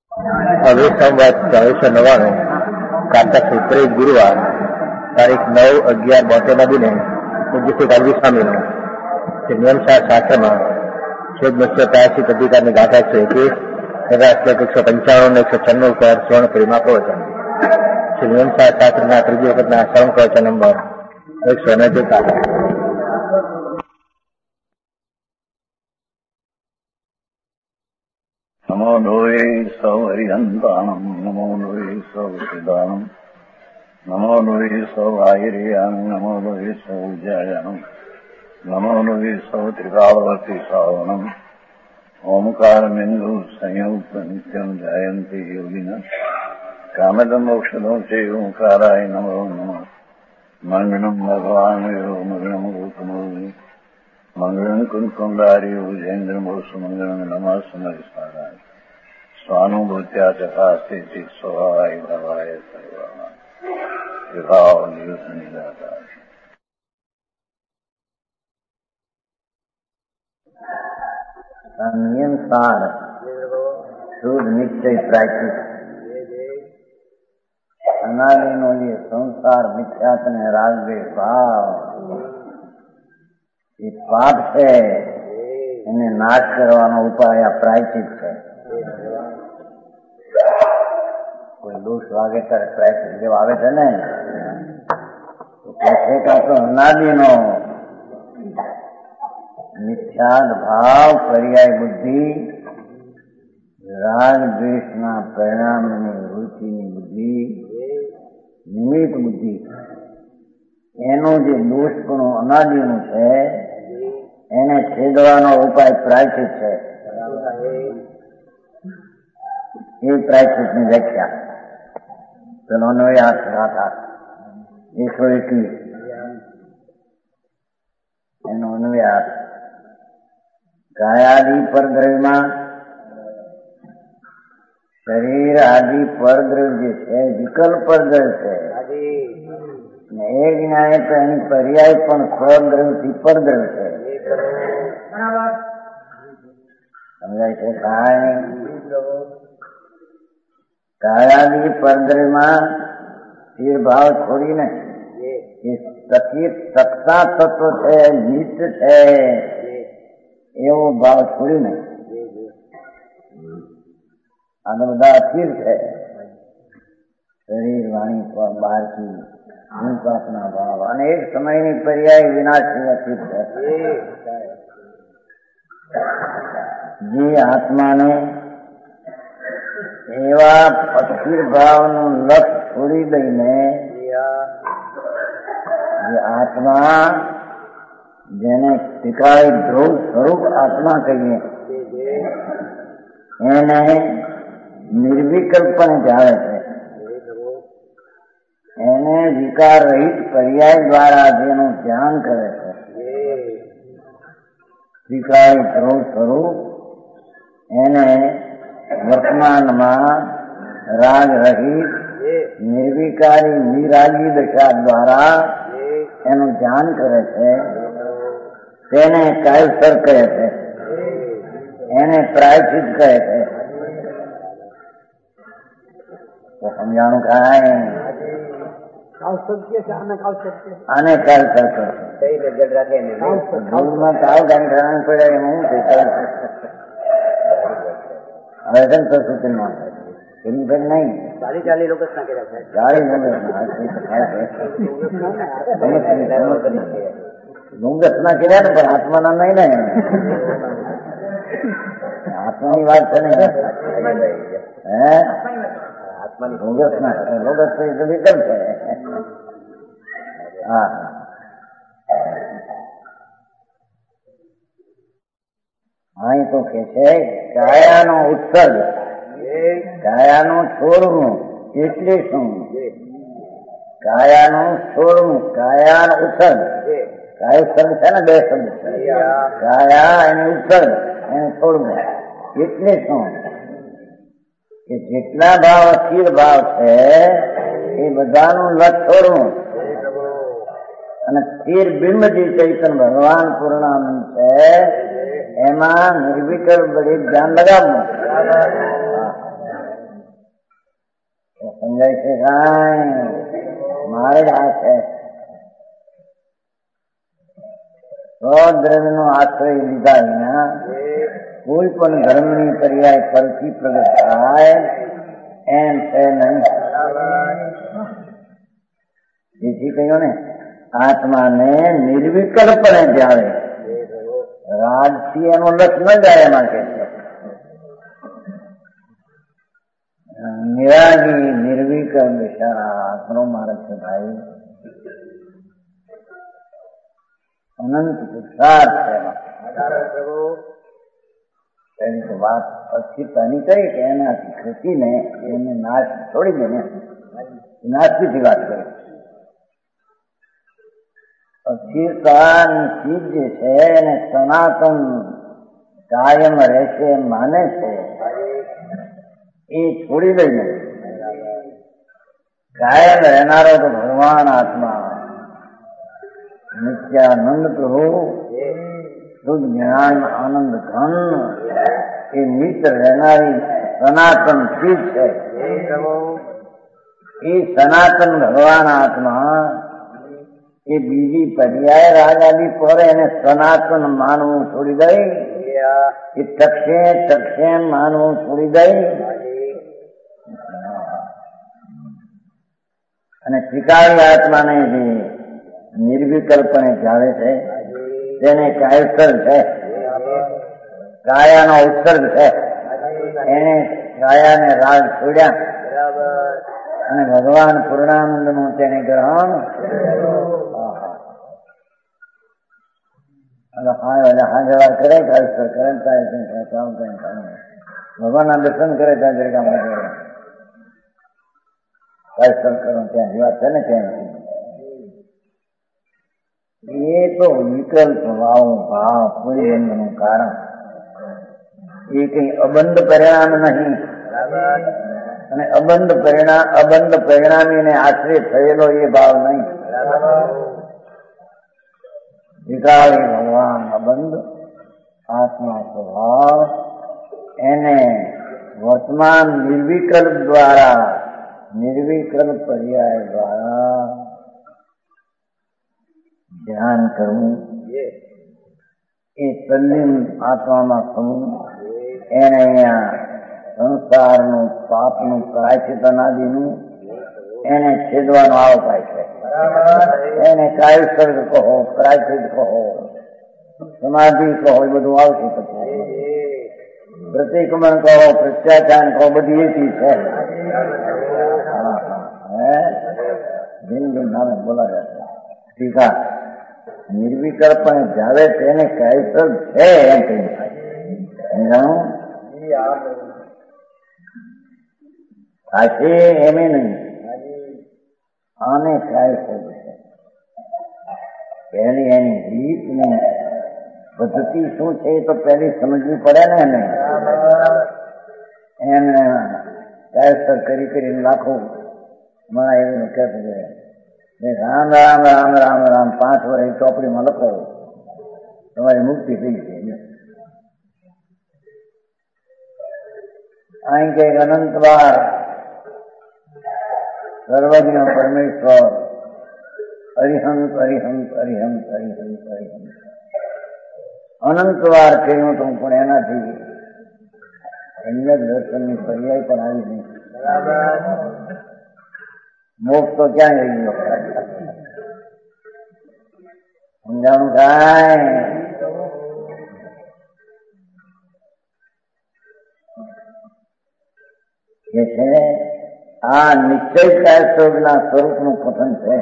હવે સંવત 1499 કારતક સુદ 23 ગુરુવાર તારીખ 9/11/72 દિને પૂજ્ય શ્રી ગાંધી સ્વામીનો શ્રી નિયમસાર શાસ્ત્રમાં છેદ 283 અધિકારની ગાથા 121 શ્લોક 195 અને 196 પર સ્વર્ણ પરિમા પ્રવચન. શ્રી નિયમસાર શાસ્ત્રના ત્રીજી વખતના સ્વર્ણ પ્રવચન નંબર 149. નમો લોહે સૌ હરિહંતાણમ નમો લોહે સૌ સિદ્ધાણમ નમો લોહે સૌ આહિર્યામ નમો લોહે સૌ જયાનમ નમો લોહે સૌ ત્રિકાળવતી શ્રાવણમ ઓમકાર બિંદુ સંયુક્ત નિત્યમ જયંતી યોગિના કામદમ મોક્ષદો છે ઓંકારાય નમો નમઃ. મંગળમ ભગવાન મંગળમ ગૌતમોની મંગળમ કુંકુંડારી ઉજેન્દ્રમોષ મંગળમ નમઃ સમરિસ્મારાય સ્વાનુભૂત્યા ચકાસ્તે સ્વભાવાય ભવાય સર્વમાં વિભાવ નિદાતા. નિયમ સાર શુદ્ધ નિશ્ચય પ્રાચિત અનાદિનો જે સંસાર મિથ્યાત ને રાગદ્વેષ ભાવ એ પાપ છે, એને નાશ કરવાનો ઉપાય આ પ્રાયચિત છે. કોઈ દોષ વાગે ત્યારે પ્રાયચિત જેવો આવે છે ને, તો કહે કે આપણો અનાદિનો મિથ્યાદ ભાવ, પર્યાય બુદ્ધિ, રાગ દ્વેષના પરિણામની વૃત્તિની બુદ્ધિ, નિમિત્ત બુદ્ધિ, એનું જે દોષપણું અનાદિનું છે એને છેદવાનો ઉપાય પ્રાયચિત છે. એ પ્રાયચિતની વ્યાખ્યા પેલો અન્વયાર્થ ગાથા 121 એનો અન્વયાર્થ. કાયાદિ પરદ્રવ્યમાં શરીર આદિ પરદ્રવ્ય જે છે વિકલ્પ પરદ્રવ્ય છે, ને એ જ્ઞાને તો એની પર્યાય પણ સ્વદ્રવ્યથી પરદ્રવ્ય છે. સમજાય છે? કાયાદિ પરદ્રવ્યમાં સ્થિર ભાવ છોડીને એ સત્તા તત્વ છે, નિત્ય છે એવો ભાવ છોડીને આ બધા અસ્થિર છે. શરીર વાણી બહારથી પાપના ભાવ અને એક સમયની પર્યાય વિનાશી અસ્થિર છે. જે આત્માને એવા અસ્થિર ભાવનું લક્ષ છોડી દઈને જે આત્મા, જેને ટીકાય ધ્રુવ સ્વરૂપ આત્મા કહીએ, એને નિર્વિકલ્પને જાણે છે. એને વિકાર રહિત પર્યાય દ્વારા જેનું ધ્યાન કરે છે, ટીકાય ધ્રુવ સ્વરૂપ એને વર્તમાનમાં રાગ રહિત નિર્વિકારી નિરાગી દશા દ્વારા એનું ધ્યાન કરે છે. તેને કાયસર કહે છે, એને પ્રાયચિત કહે છે. તો સમજાણું કાંઈ આને કાયસર કહે છે. ધૂળમાં તાવ ગાંઠાણ પડ્યા એમાં શું છે? હવે છે ને તો સૂચનમાં એની ફેર નહીં 40 લોકો ડુંગસના કર્યા ને, પણ આત્માના નહીં ને. આત્માની વાત છે ને, હે ડુંગસના ડુંગસ તો વિકલ્પ છે. હા, અહીં તો કે છે કાયાનો ઉત્સર્ગ, કાયાનું છોડવું એટલે શું? કાયાનું છોડવું, કાયા ઉત્સર્ગ. કાય ઉત્સર્ગ છે ને, બે શબ્દ છે. કાયા એને ઉત્સર્ગ, એને છોડવું એટલે શું? કે જેટલા ભાવ અસ્થિર ભાવ છે એ બધાનું લક્ષ છોડવું અને સ્થિર બિંબ જે ચૈતન્ય ભગવાન પૂર્ણાનંદ છે એમાં નિર્વિકલ્પ બધી ધ્યાન લગાવવું. સમજાય છે કાંઈ? મારે જ આ છે. સ્વદ્રવ્યનો આશ્રય લીધા વિના કોઈ પણ ધર્મની પર્યાય પરથી પ્રગટ થાય એમ છે નહીં. જેથી કહ્યું ને, આત્માને નિર્વિકલ્પને જાણે, રાજથી એનો લક્ષ ન જાય એમાં કે નિરાગી નિર્વિકલ્પ આત્મનો માર્ગ છે ભાઈ. અનંત પુરુષાર્થ છે એમાં. એની તો વાત અસ્થિરતાની કહી કે એનાથી ખસીને એને નાશ છોડી દે ને, નાશથી વાત કરે. અસ્થિરતાની ચીજ જે છે એને સનાતન કાયમ રહેશે માને છે એ છોડી દઈને કાયમ રહેનારો તો ભગવાન આત્મા નિત્યાનંદ પ્રભુ શુદ્ધ જ્ઞાન આનંદ ઘન એ નિત્ય રહેનારી સનાતન ચીજ છે. એ સનાતન ભગવાન આત્મા એ બીજી પર્યાય રાગ આદિ પર એને સનાતન માનવું છોડી દઈ, એ ટકશે માનવું છોડી દઈ અને ત્રિકાળી આત્માને જે નિર્વિકલ્પને જાળે છે તેને કાયસર છે, કાયાનો ઉત્સર્ગ છે. એને કાયાને રાગ છોડ્યા અને ભગવાન પૂર્ણાનંદ નું તેને ગ્રહણ. હાજર કરે કાયસર કરે ભગવાનના દર્શન કરે ત્યાં જરી કામ કાયસર કરો ત્યાં વાત છે ને ત્યાં એ તો વિકલ્પ ભાવ પૂરીબંધનું કારણ. એ કઈ અબંધ પરિણામ નહીં અને અબંધ પરિણામીને આશ્રય થયેલો એ ભાવ નહીં. વિકાળી ભગવાન અબંધ આત્મા સ્વભાવ એને વર્તમાન નિર્વિકલ્પ દ્વારા, નિર્વિકલ્પ પર્યાય દ્વારા ધ્યાન કરવું, એ તલ્લીન આત્મામાં થવું, એને અહીંયા સંસારનું પાપનું પ્રાયશ્ચિત અનાદિનું એને છેદવાનો આ ઉપાય છે. એને કાયસર્ગ કહો, પ્રાયશ્ચિત કહો, સમાધિ કહો, એ બધું આવશે. પછી પ્રતિક્રમણ કહો, પ્રત્યાચાર કહો, બધી એથી છે. જિંદગી નામે બોલાવ્યા છે. ટીકા નિર્વિકલ્પ જાવે તેને કાયસર્ગ છે એમ કહી થશે એમે નહીં. આને કાયસર્ગ છે. પહેલી એની રીતની પદ્ધતિ શું છે એ તો પહેલી સમજવી પડે ને. એને કાયસર કરીને લાખો માં એવું કહેતું રામ રામ રામ રામ રામ 5 વર્ષ ચોપડીમાં લખો, તમારી મુક્તિ થઈ છે. અહીં કઈક અનંતવાર સર્વજ્ઞ પરમેશ્વર અરિહંત અરિહંત અરિહંત અરિહંત અરિહંત અનંતવાર કહ્યું હતું, પણ એનાથી એમને દર્શનની પર્યાય પણ આવી નહીં. મોક્ષ તો ક્યાં રહી ગયો? સમજાણું કાંઈ? જે છે આ નિશ્ચય કાયસર્ગના સ્વરૂપનું કથન છે.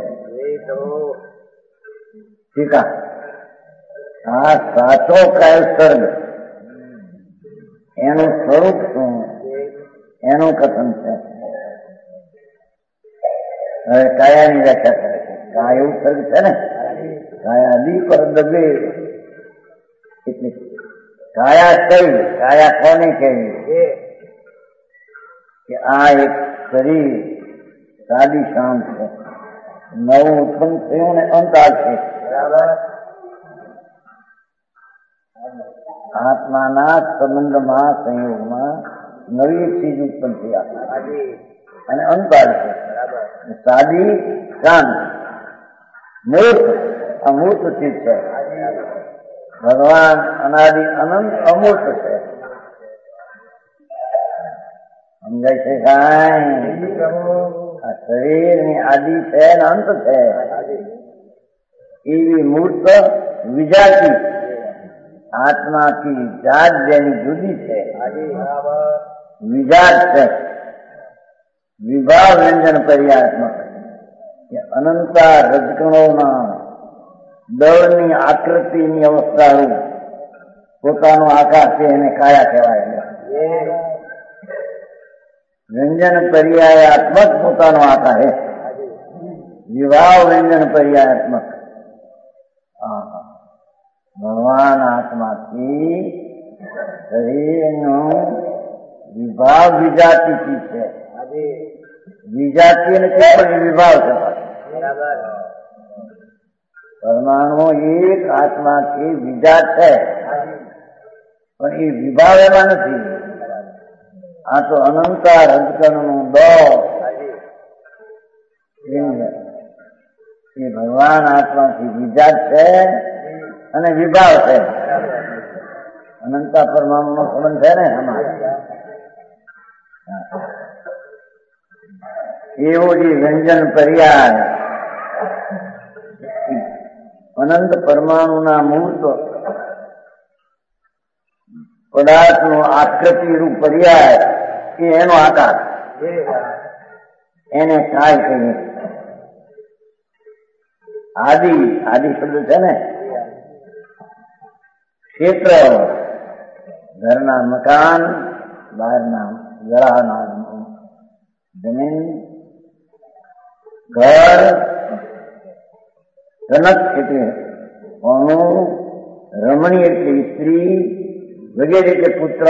ઠીક, આ સાચો કાયસર્ગ એનું સ્વરૂપ શું એનું કથન છે. હવે કાયાની વ્યાખ્યા કરે છે. કાય ઉત્સર્ગ છે ને, કાયાદિ પર દબે એટલે કાયા કઈ, કાયા કોને કહેવી કે આ એક શરીર સાદી શાંત છે, નવું ઉત્પન્ન થયું ને અંત આવશે. આત્માના સંબંધમાં સંયોગમાં નવી ચીજ ઉત્પન્ન થયા. અને અનપાર છે. સાદી શાંત મૂર્ત અમૂર્ત ચીજ છે. ભગવાન અનાદિ અનંત અમૂર્ત છે. સમજાય છે કાંઈ? આ શરીરની આદિ છે ને અંત છે. એવી મૂર્ત વિજાતી આત્માથી જાત જેની જુદી છે. વિજાત છે. વિભાવ વ્યંજન પર્યાત્મક કે અનંતા રજકણોના દળની આકૃતિની અવસ્થાનું પોતાનો આકાર છે એને કાયા કહેવાય. વ્યંજન પર્યાયાત્મક પોતાનો આકાર હે. વિભાવ વ્યંજન પર્યાયાત્મક. ભગવાન આત્માથી શરીરનો વિભાવ વિજાતિથી છે. વિજાતિ નથી પણ વિભાવ થતા. પરમાણુ એક આત્માથી વિજાત છે પણ એ વિભાવ એમાં નથી. આ તો અનંતા રજકણનું દળ એ ભગવાન આત્માથી વિજાત છે અને વિભાવ છે. અનંતા પરમાણુ નો સંબંધ છે ને અમારે. એવો જે વ્યંજન પર્યાય અનંત પરમાણુના મૂર્ત પદાર્થનો આકૃતિ રૂપ પર્યાય એ એનો આકાર એને કાય કહીએ. આદિ આદિ શબ્દ છે ને. ક્ષેત્ર ઘરના મકાન, બહારના ઘરના જમીન, ઘર, જનક એટલે હોનું, રમણી એટલે સ્ત્રી વગેરે એટલે પુત્ર,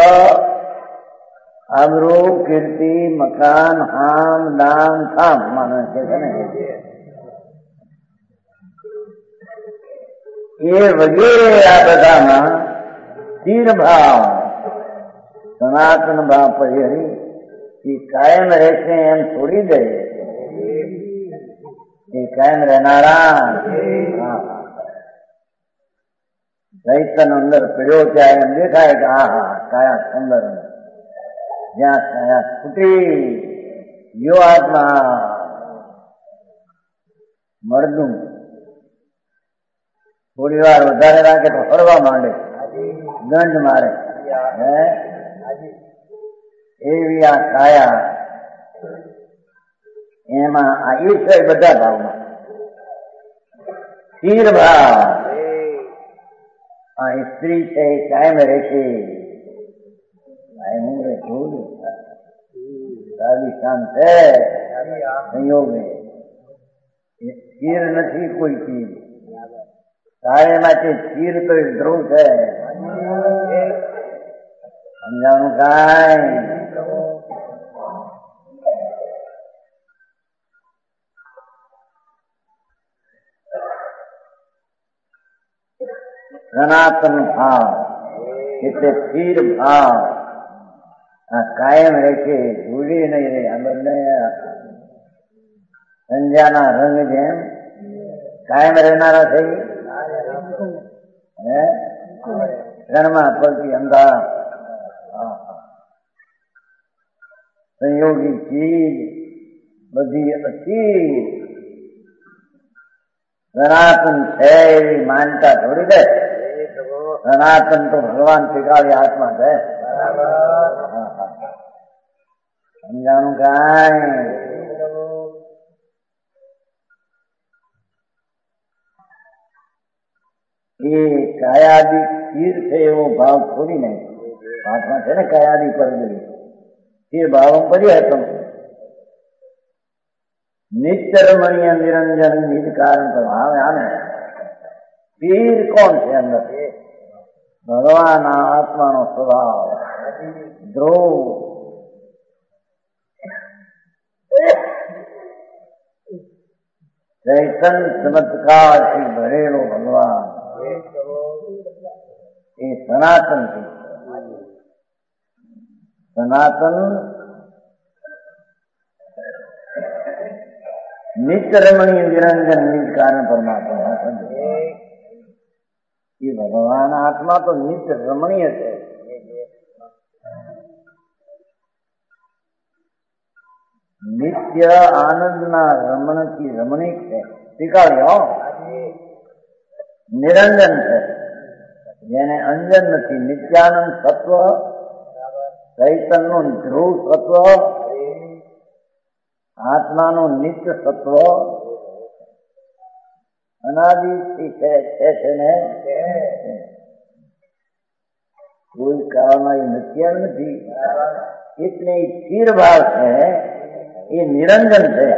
આબરૂ, કીર્તિ, મકાન, હામ, દાન, ખામ માને છે ને. એ વગેરે આ બધામાં સ્થિર ભાવ સનાતન ભાવ પરિહરી એ કાયમ રહેશે એમ છોડી દે. એ કાયમ રહેનારા ચૈતન અંદર પીડ્યો ત્યાં એમ દેખાય કે આહા કાયા સુંદર. જ્યાં કાયા છૂટી યો આત્મા મળદું થોડી વાર વધારે રાખે તો ફરવા માંડે, ગંધ મારે. એવી આ કાયા એમાં આ ઈચ્છા બધા ભાવમાં સ્થિર ભાવ. આ સ્ત્રી છે એ કાયમ રહેશે. શાંત છે સંયોગ સ્થિર નથી કોઈ ચીજ. તારે માટે સ્થિર તો ધ્રુવ છે. સમજાણું કાંઈ? સનાતન ભાવ એટલે સ્થિર ભાવ આ કાયમ રહેશે, ભૂલી નહીં રહે. આ બંને સંજાના રંગ જેમ કાયમ રહેનારા થઈ. ક્ષણમાં પલટી અંધાર સંયોગી ચીજ બધી અસ્થિર સનાતન છે એવી માનતા છોડી દે. સનાતન તો ભગવાન શીખાડી આત્મા છે. સમજાણું કાંઈ? એ કાયાદિ સ્થિર છે એવો ભાવ છોડી નહીં. પાઠમાં છે ને કાયાદિ પરગડી તે ભાવ પર્યાતમ નિત્ય રમણીય નિરંજન નિજ કારણ પર આવે. આને સ્થિર કોણ છે અંદર? ભગવાન આત્માનો સ્વભાવ ધ્રુવ ચૈતન ચમત્કારથી ભરેલો ભગવાન એ સનાતન છે. સનાતન નિત્ય રમણીય નિરંજન નિજ કારણ પરમાત્મા એ ભગવાન આત્મા તો નિત્ય રમણીય છે. નિત્ય આનંદના રમણથી રમણીક છે. સ્વીકાર્યો નિરંજન છે જેને અંજન નથી. નિત્યાનંદ સત્વ, ચૈતન્યનું ધ્રુવ સત્વ, આત્માનું નિત્ય સત્વ અનાદિથી છે ને કોઈ કાળમાં એ નિત્ય નથી. એટલે સ્થિર ભાવ છે એ નિરંજન છે.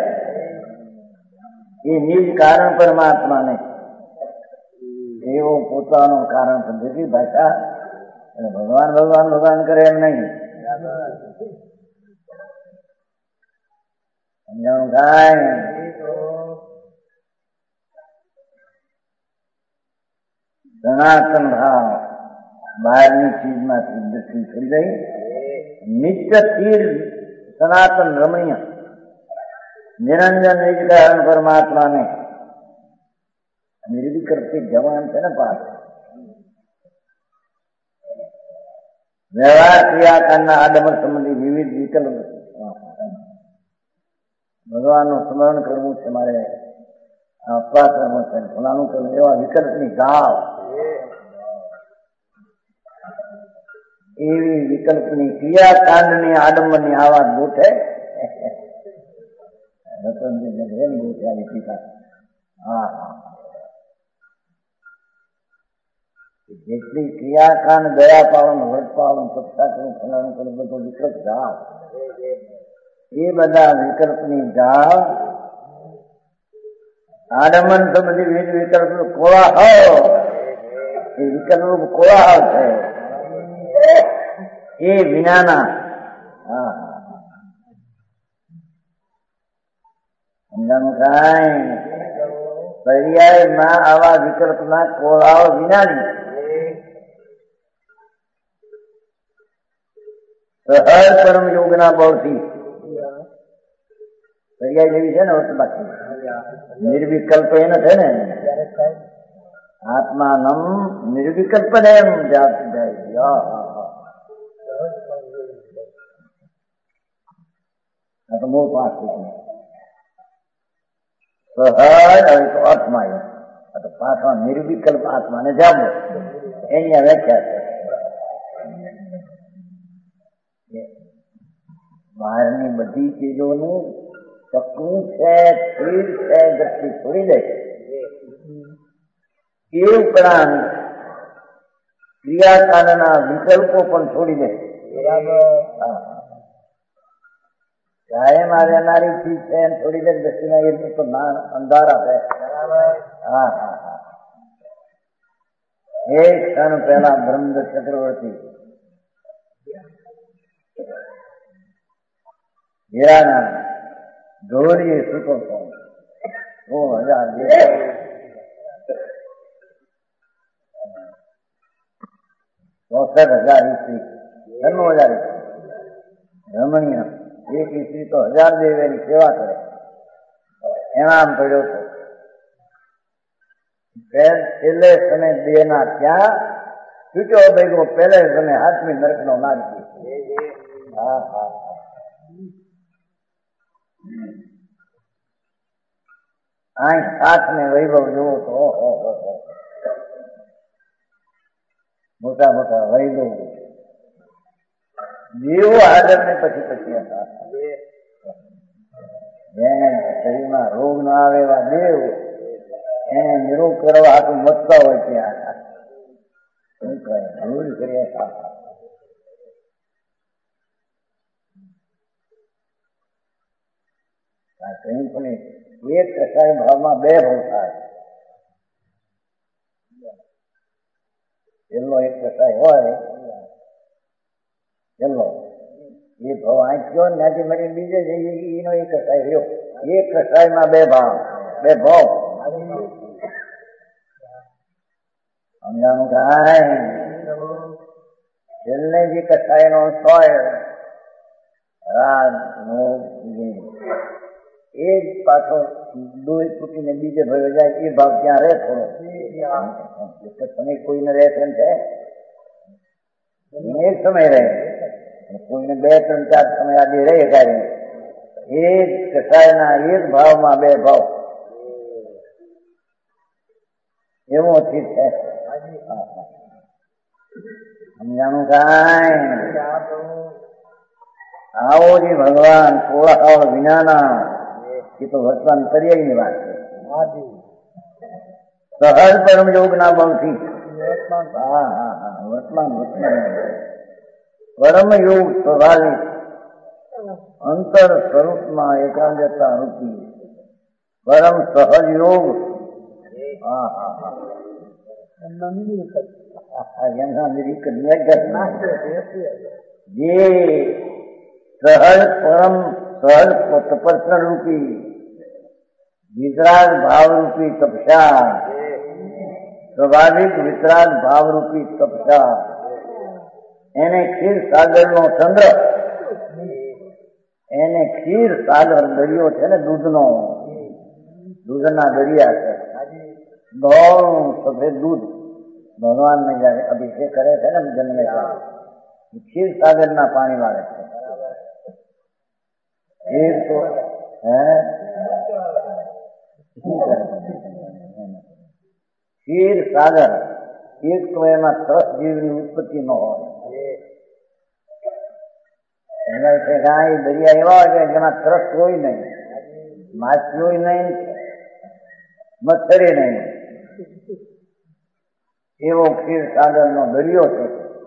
એ નિજ કારણ પરમાત્માને એવો પોતાનું કારણ પદ્ધતિ ભાષા ભગવાન ભગવાન ભગવાન કરે એમ નહીં. સમજાણું કાંઈ સનાતન ભાવ બહારની ચીજમાંથી દૃષ્ટિ થઈ ગઈ. નિત્ય સ્થિર સનાતન રમણીય નિરંજન નિજ કારણ પરમાત્માને નિર્વિકલ્પિત જવાન છે ને પાસ વ્યવહાર ક્રિયાકારના આડમર સંબંધી વિવિધ વિકલ્પ. ભગવાનનું સ્મરણ કરવું છે, મારે અપવા કરવું છે, ફલાણું કરવું, એવા વિકલ્પની ગાવ, એવી વિકલ્પની ક્રિયાકાંડની આડંબરની આવાજ ગોઠે ગોઠ્યા ટીકા. હા હા, જેટલી ક્રિયાકાંડ દયા પાવન, વ્રત પાવન, સત્તા કરવું, ફલાણું કરવું, બધો વિકલ્પ ગાવ, એ બધા વિકલ્પની ગાવ આડમન સંબંધી વિવિધ વિકલ્પ કોળાહલ, એ વિકલ્પ કોળાહલ છે એ વિનાના. હા સમજાનું કાંઈ પર્યાયમાં આવા વિકલ્પના કોળાઓ વિનાની સહજ પરમ યોગના બળથી પર્યાય જેવી છે ને વસ્તુ બાકી નિર્વિકલ્પ એને છે ને આત્માનમ નિર્વિકલ્પ ને એમ જાય. તો બહુ પાસ સહજ તો અર્થમાં તો પાછા નિર્વિકલ્પ આત્માને જાણો એની આ વ્યાખ્યા છે. બહારની બધી ચીજોનું ચકવું છે, સ્થિર છે, દ્રષ્ટિ છોડી દે. એ ઉપરાંત ક્રિયાકાંડના વિકલ્પો પણ છોડી દે. કાયમ રહેનારી ચીજ છે એમ છોડી દે દ્રષ્ટિમાં, એ તો અંધારા છે. હા હા હા, એક ક્ષણ પહેલા બ્રહ્મદત્ત ચક્રવર્તી હીરાના ધોળીએ સૂતો હતો. 64,000 ઈસવી, 96,000 રમણીય એક ઈસવી તો 1000 દેવેની સેવા કરે એનામ પડ્યો હતો. છેલ્લે સમય દેના ત્યાં છૂટ્યો ભેગો પહેલે સમય હાથમી નરકનો નાખી. હા હા, અહીં હાથને વૈભવ જોવો તો મોટા મોટા વૈભવ દેવો હાજર ને પછી હતા. જેને શરીરમાં રોગ ન આવે એવા દેવ એને નિરોગ કરવા આટલું મતતા હોય ત્યાં જરૂર કરીએ. કઈ પણ એક કસાય ભાવમાં બે ભાવ થાય. પેલો એક કસાય હોય, પેલો એ ભાવ આંચ્યો ત્યાંથી મળી બીજે જઈએ એનો એક કસાય રહ્યો. એક કસાયમાં બે ભાવ, બે ભાવ. સમજાણું કાંઈ છેલ્લે જે કસાયનો સોય રાગ મોહ એ જ પાછો લોહી તૂટીને બીજે ભયો જાય એ ભાવ ત્યાં રહે થોડો. તમે કોઈને રહે છે એક સમય રહે, કોઈને 2, 3, 4 સમય આદિ રહે કાઢી. એ જ કસાયના એક ભાવમાં બે ભાવ એવું અચિત છે. સમજાણું કાંઈ? આવો જે ભગવાન થોડા વિનાના એ તો વર્તમાન પર્યાયની વાત છે. સહજ પરમ યોગ ના ભાવથી વર્તમાન પરમ યોગ સ્વાભાવિક અંતર સ્વરૂપમાં એકાગ્રતા રૂપી પરમ સહજ યોગ. જે સહજ પરમ સહજ તપસ્યા રૂપી વિતરાગ ભાવરૂપી તપસ્યા, સ્વાભાવિક વિતરાગ ભાવરૂપી તપસ્યા, એને ક્ષીર સાગર નો ચંદ્ર, એને ક્ષીર સાગર દરિયો છે ને દૂધનો, દૂધના દરિયા છે. ધોળું સફેદ દૂધ ભગવાનને જયારે અભિષેક કરે છે ને જન્મે ક્ષીર સાગર ના પાણી વાળે છે. એક તો ક્ષીર સાગર એક તો એમાં ત્રસ જીવની ઉત્પત્તિ ન હોય. એના વિશે ગાય દરિયા એવા હોય કે જેમાં ત્રસ હોય નહીં, માછલી હોય નહીં, મચ્છરે નહીં, એવો ક્ષીર સાગર નો દરિયો છે.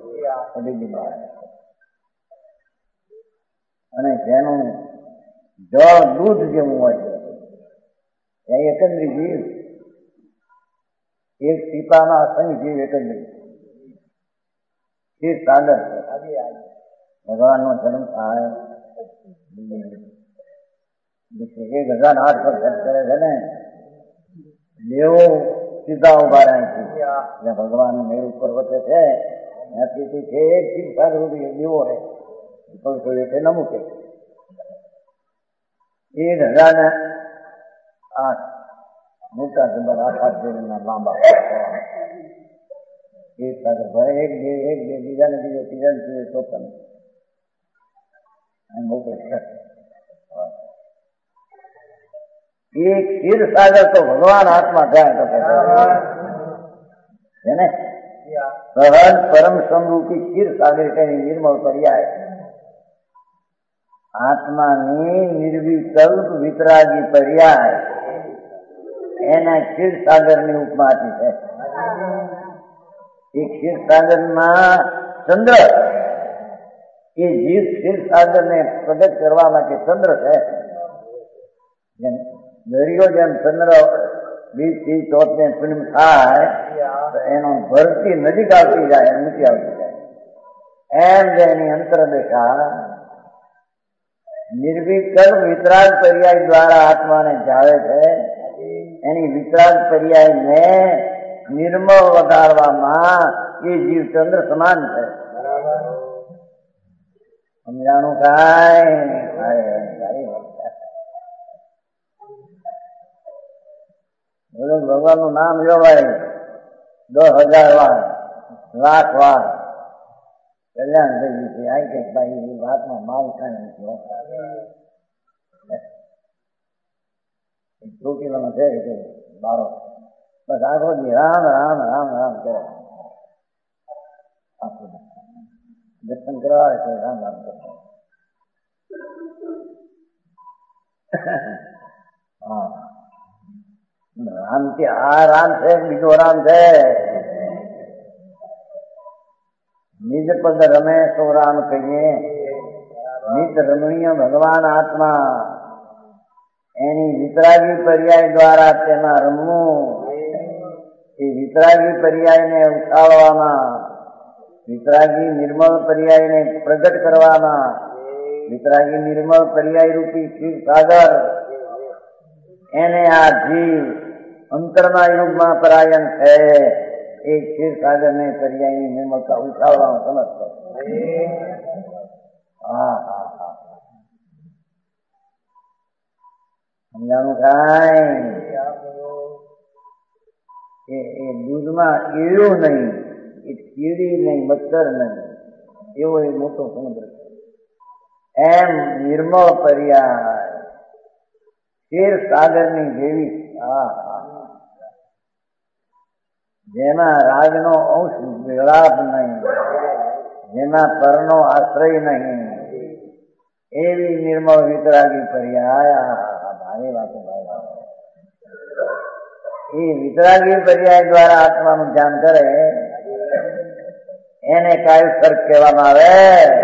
અને જેનું જળ દૂધ જેવું હોય છે, એકંદરી જીવ એક ટીપામાં અસંખ્ય જીવ એકંદરી ક્ષીર સાગર છે. ભગવાનનો જન્મ થાય 1008 વર્ષ કરે છે ને દેવો સીધા ઉભા રહે છે. જ્યાં ભગવાન મેરુ પર્વતે છે ત્યાંથી છે એક ક્ષીર સાગર દેવો રહે એટલે ન મૂકે. 1008 મોટા જબર 8 જોડીના લાંબા ક્ષીર સાગર ભરે એક બે બીજાને બીજો ત્રીજાને ત્રીજો ચોથાને એ ક્ષીર સાગર તો ભગવાન હાથમાં ધ્યાન કરે છે ને. સહજ પરમ સમરૂપી ક્ષીર સાગર તેની નિર્મળ પર્યાય આત્માની નિર્વિકલ્પ વિતરાગી પર્યાય એના ક્ષીર સાગર ની ઉપમા આપી છે. એ ક્ષીર સાગર ના ચંદ્ર એ જીવ ક્ષીર સાગર ને પ્રગટ કરવા માટે ચંદ્ર છે. દરિયો જેમ ચંદ્ર 20 થી 24 પૂનમ થાય એનો ભરતી નજીક આવતી જાય, નીચે આવતી જાય, એમ જેની અંતરદશા નિર્વિકલ્પ વિતરાગ પર્યાય દ્વારા આત્માને જાળે છે. એની વિતરાગ પર્યાયને નિર્મળ વધારવામાં એ જીવ ચંદ્ર સમાન છે. સમજાણું કાંઈ? ભગવાન નું નામ લેવાય 10,000 વાર, લાખ વાર કલ્યાણ થઈ ગયું છે. આ કઈક ભાઈ એ વાતમાં માલ કાંઈ નથી. ચોટીલામાં છે કે બારો બસ આખો દી રામ રામ રામ રામ કરે. દર્શન કરવા આવે છે રામ રામ કરે. રામ કે આ રામ છે બીજો રામ છે. નિજ પદ રમે તો રામ કહીએ. નિત રમણીય ભગવાન આત્મા એની વિતરાગી પર્યાય દ્વારા તેમાં રમવું, એ વિતરાગી પર્યાયને ઉછાળવામાં, વિતરાગી નિર્મળ પર્યાયને પ્રગટ કરવામાં, વિતરાગી નિર્મળ પર્યાય રૂપી ક્ષીર સાગર એને આ જીવ અંતરના યુગમાં પરાયણ છે. એ ક્ષીર સાગર ને પર્યાયની નિર્મળતા ઉછાળવામાં સમર્થ છે. સમજાણું કાંઈ એ દૂધમાં ઈળું નહીં, એ કીડી નહીં, મચ્છર નહીં, એવો એ મોટો સમુદ્ર છે. એમ નિર્મળ પર્યાય ક્ષીર સાગરની જેવી જેમાં રાજનો અંશ વિલાપ નહીં, જેમાં પરનો આશ્રય નહીં, એવી નિર્મળ વિતરાગી પર્યાય. ભાઈ વાતો ભાઈ, એ વિતરાગી પર્યાય દ્વારા આત્માનું ધ્યાન કરે એને કાયું સર્ગ કહેવામાં આવે.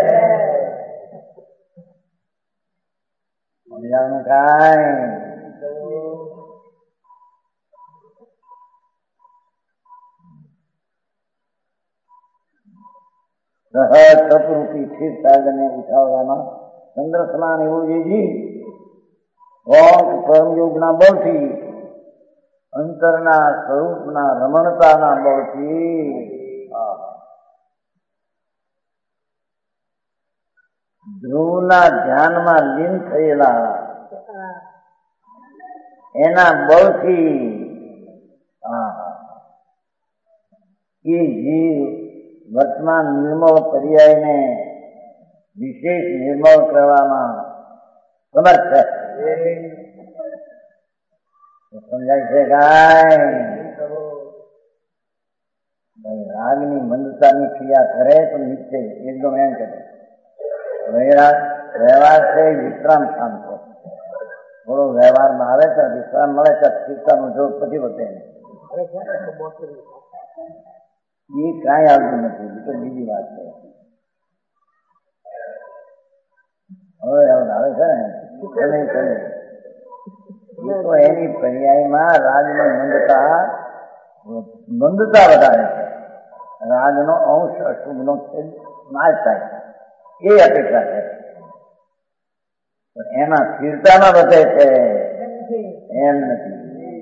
સમજાવવાનું કાંઈ સહજ સપરૂપી ક્ષીર સાગરને ઉઠાવવામાં ચંદ્ર સ્નાન એવું જે પરમયોગના બળથી, અંતરના સ્વરૂપના રમણતાના બળથી ધ્રુવના ધ્યાનમાં લીન થયેલા એના બળથી એ જીવ વર્તમાન નિર્મળ પર્યાયને વિશેષ નિર્મળ કરવામાં સમર્થ છે. સમજાય છે કાંઈ? રાગની મંદતાની ક્રિયા કરે તો નિશ્ચય એકદમ એમ કરે વ્યવહાર છે વિશ્રામ સ્થાન છે. થોડો વ્યવહારમાં આવે તો વિશ્રામ મળે તો ચિંતાનું જોર પછી વધે એ કાંઈ આવતું નથી. એ તો બીજી વાત છે. હવે આવે છે ને તો એની પર્યાયમાં રાજની મંદતા વધારે છે. રાજનો અંશ અશુભનો નાશ થાય એ અપેક્ષા છે, પણ એમાં સ્થિરતામાં વધે છે એમ નથી.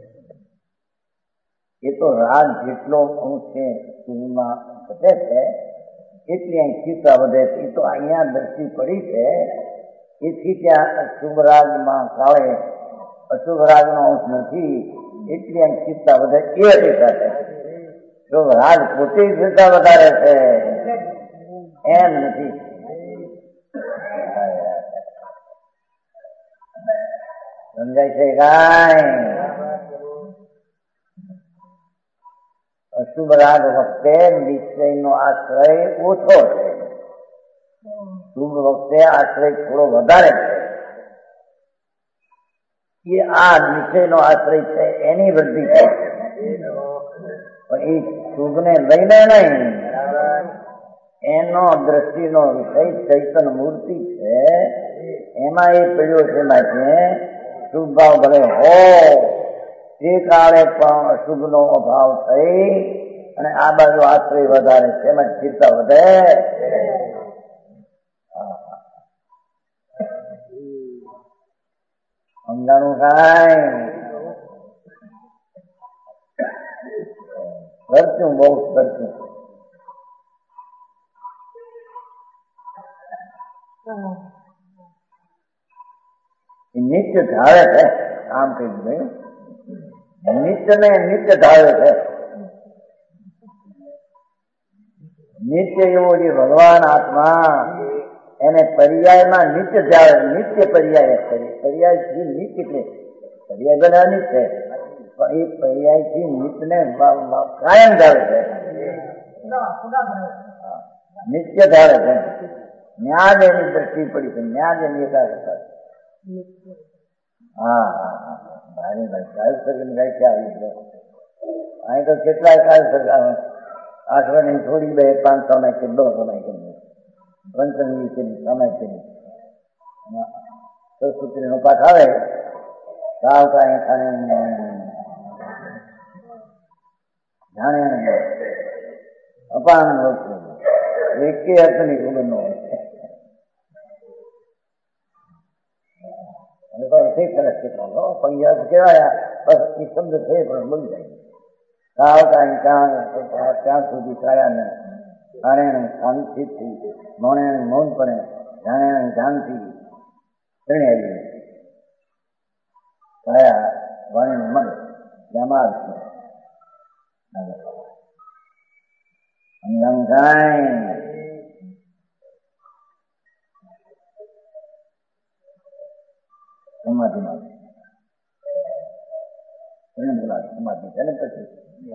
એ તો રાગ જેટલો અંશ છે શુભમાં ઘટે છે એટલી અહીં સ્થિરતા વધે છે. એ તો અહીંયા દ્રષ્ટિ પડી છે એથી ત્યાં શુભ રાગમાં કાળે અશુભ રાગનો અંશ નથી એટલી અહીં સ્થિરતા વધે એ અપેક્ષા છે. શુભ રાગ પોતે સ્થિરતા વધારે છે એમ નથી. સમજાય છે કાંઈ? અશુભ રાગ વખતે નિશ્ચયનો આશ્રય ઓછો છે, શુભ વખતે આશ્રય થોડો વધારે છે. એ આ નિશ્ચયનો આશ્રય છે એની વૃદ્ધિ છે, પણ એ શુભને લઈને નહીં. એનો દ્રષ્ટિનો વિષય ચૈતન્ય મૂર્તિ છે, એમાં એ પડ્યો છે. માટે શુભ ભાવ ભલે હો તે કાળે પણ અશુભનો અભાવ થઈ અને આ બાજુ આશ્રય વધારે છે, એમાં સ્થિરતા વધે. સમજાણું કાંઈ? ખર્ચું બહુ ખર્ચું. નિત્ય ધારે છે આમ કહી દીધું. નિત્ય ને નિત્ય ધારે છે. નિત્ય એવો જે ભગવાન આત્મા એને પર્યાયમાં નિત્ય ધારે, નિત્ય પર્યાય કરી. પર્યાયથી નિત્ય એટલે પર્યાય બધા નિત્ય, પણ એ પર્યાયથી નિત્યને કાયમ ધારે છે, નિત્ય ધારે છે. ન્યાજ એની દ્રષ્ટિ પડી છે, ન્યાજ એની એકાગ્રતા. હા ભાઈ કાય સર્ગની વ્યાખ્યા આવી છે. અહીં તો કેટલાય કાય સર્ગ 8 વર્ષની થોડી 500 નાખી 200 નાખી પંચમી સમય સરસ્વતીનો પાઠ આવે સાવ કાંઈ ખાને જાણે અપાન વસ્તુ એકે અર્થની ખબર ન હોય. સરસ કેટલા પણ કેવાય બસ એ શબ્દ છે પણ બોલી જાય સાવ કાંઈ ત્યાં સુધી કાયા ને જાણે શાંતિથી મૌને મૌન પડે જાણે ધ્યાનથી આવી. કાયા વાણી મન જમાલ છે અંગંગાય સમાધિમાં સમાધિ છે ને પછી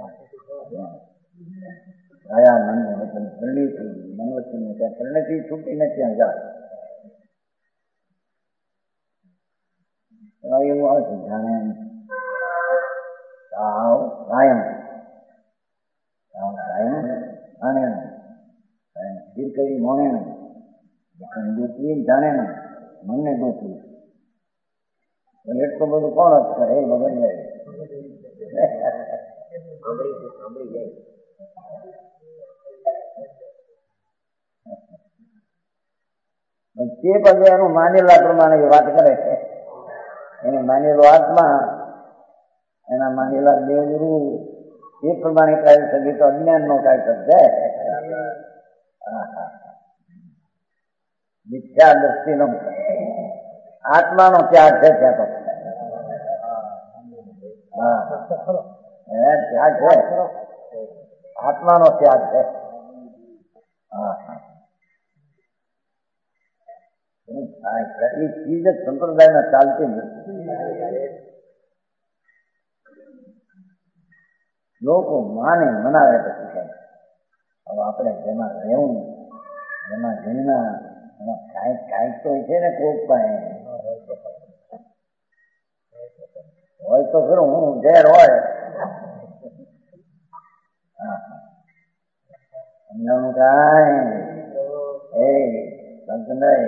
કાયા મન વચન પરિણીતિ મન વચન ત્યાં પરિણતિ છૂટી નથી હજાર એવું આવે છે જાણે સાવ કાયમ જાણે સ્થિર કરી મોણે દોષવી જાણે ને મનને દોષવી એટલું બધું કોણ જ કરે એ બગડ જાય તે પછી એનું માનેલા પ્રમાણે વાત કરે છે એને માનેલો આત્મા એના માનેલા દેવગુરુ એ પ્રમાણે કાઢી શકે તો અજ્ઞાન નો કાઢી શકશે મિથ્યા દ્રષ્ટિ નો આત્માનો ત્યાગ છે ત્યાં તો ત્યાગ છે આત્માનો ત્યાગ છે એ ચીજ જ સંપ્રદાયમાં ચાલતી નથી લોકો માને મનાવે પછી હવે આપણે જેમાં રહેવું એમાં જન્મા એમાં કાંઈક તો છે ને કોક પાસે હોય તો ખરું હું ઝેર હોય કાંઈ એ સંત નહીં